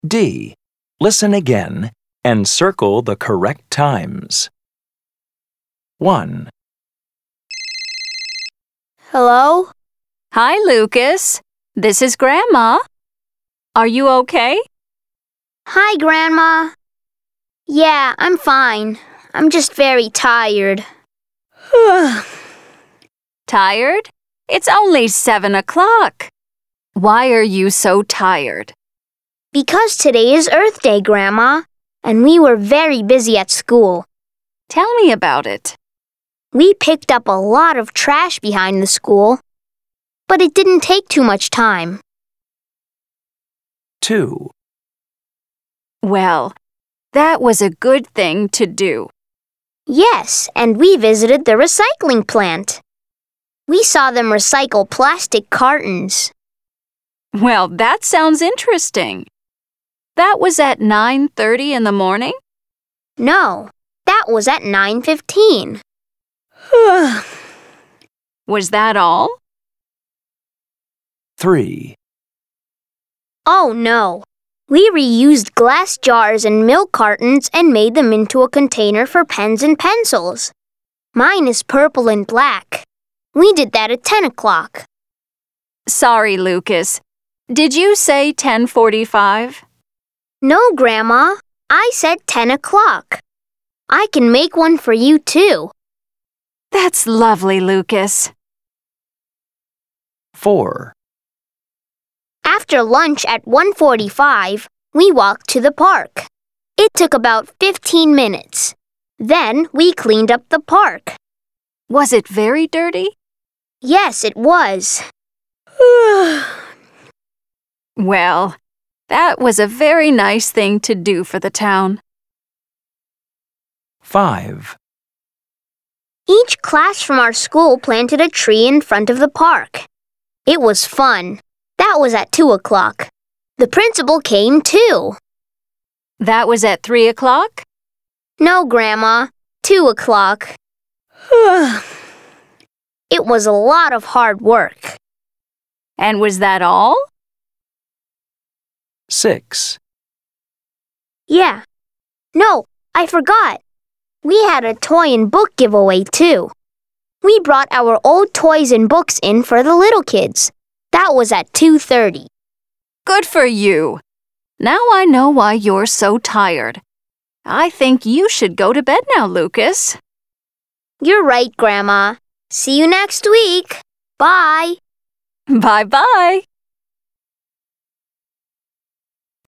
D. Listen again and circle the correct times. 1, Hello? Hi, Lucas. This is Grandma. Are you okay? Hi, Grandma. Yeah, I'm fine. I'm just very tired. Tired? It's only 7 o'clock. Why are you so tired? Because today is Earth Day, Grandma, and we were very busy at school. Tell me about it. We picked up a lot of trash behind the school, but it didn't take too much time. 2, Well, that was a good thing to do. Yes, and we visited the recycling plant. We saw them recycle plastic cartons. Well, that sounds interesting. That was at 9:30 in the morning? No, that was at 9:15. Was that all? 3, Oh no. We reused glass jars and milk cartons and made them into a container for pens and pencils. Mine is purple and black. We did that at 10 o'clock. Sorry, Lucas. Did you say 10:45? No, Grandma. I said 10 o'clock. I can make one for you too. That's lovely, Lucas. 4, After lunch at 1:45, we walked to the park. It took about 15 minutes. Then we cleaned up the park. Was it very dirty? Yes, it was. Well, that was a very nice thing to do for the town. 5, Each class from our school planted a tree in front of the park. It was fun. That was at 2 o'clock. The principal came too. That was at 3 o'clock? No, Grandma. 2 o'clock. It was a lot of hard work. And was that all? 6, Yeah. No, I forgot. We had a toy and book giveaway too. We brought our old toys and books in for the little kids. That was at 2:30. Good for you. Now I know why you're so tired. I think you should go to bed now, Lucas. You're right, Grandma. See you next week. Bye. Bye-bye.